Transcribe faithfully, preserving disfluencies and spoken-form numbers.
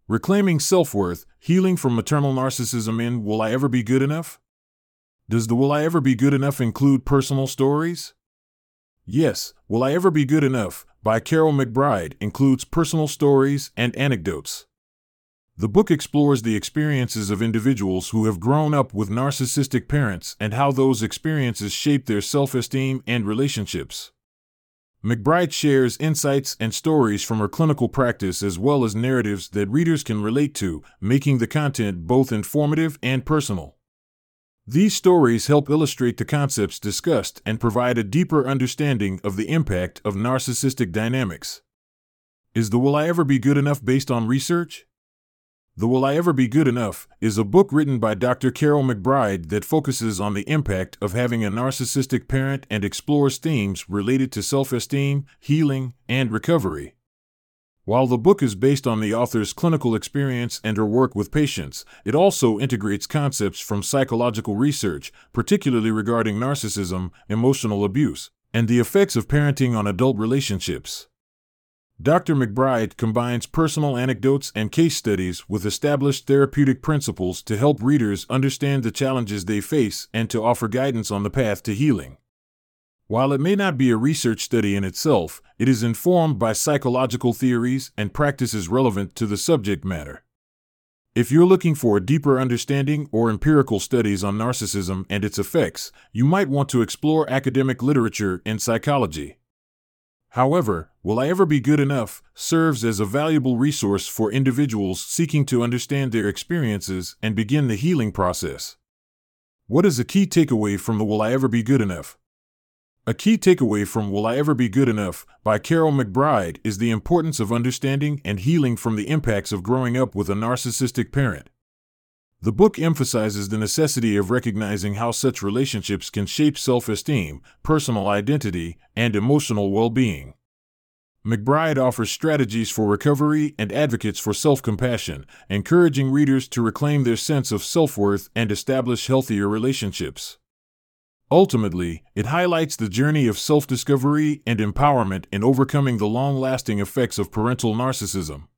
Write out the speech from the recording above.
Reclaiming self-worth, healing from maternal narcissism in Will I Ever Be Good Enough? Does the Will I Ever Be Good Enough include personal stories? Yes, Will I Ever Be Good Enough, by Carol McBride, includes personal stories and anecdotes. The book explores the experiences of individuals who have grown up with narcissistic parents and how those experiences shape their self-esteem and relationships. McBride shares insights and stories from her clinical practice as well as narratives that readers can relate to, making the content both informative and personal. These stories help illustrate the concepts discussed and provide a deeper understanding of the impact of narcissistic dynamics. Is the Will I Ever Be Good Enough based on research? The Will I Ever Be Good Enough is a book written by Doctor Carol McBride that focuses on the impact of having a narcissistic parent and explores themes related to self-esteem, healing, and recovery. While the book is based on the author's clinical experience and her work with patients, it also integrates concepts from psychological research, particularly regarding narcissism, emotional abuse, and the effects of parenting on adult relationships. Doctor McBride combines personal anecdotes and case studies with established therapeutic principles to help readers understand the challenges they face and to offer guidance on the path to healing. While it may not be a research study in itself, it is informed by psychological theories and practices relevant to the subject matter. If you're looking for a deeper understanding or empirical studies on narcissism and its effects, you might want to explore academic literature in psychology. However, Will I Ever Be Good Enough serves as a valuable resource for individuals seeking to understand their experiences and begin the healing process. What is a key takeaway from the Will I Ever Be Good Enough? A key takeaway from Will I Ever Be Good Enough by Carol McBride is the importance of understanding and healing from the impacts of growing up with a narcissistic parent. The book emphasizes the necessity of recognizing how such relationships can shape self-esteem, personal identity, and emotional well-being. McBride offers strategies for recovery and advocates for self-compassion, encouraging readers to reclaim their sense of self-worth and establish healthier relationships. Ultimately, it highlights the journey of self-discovery and empowerment in overcoming the long-lasting effects of parental narcissism.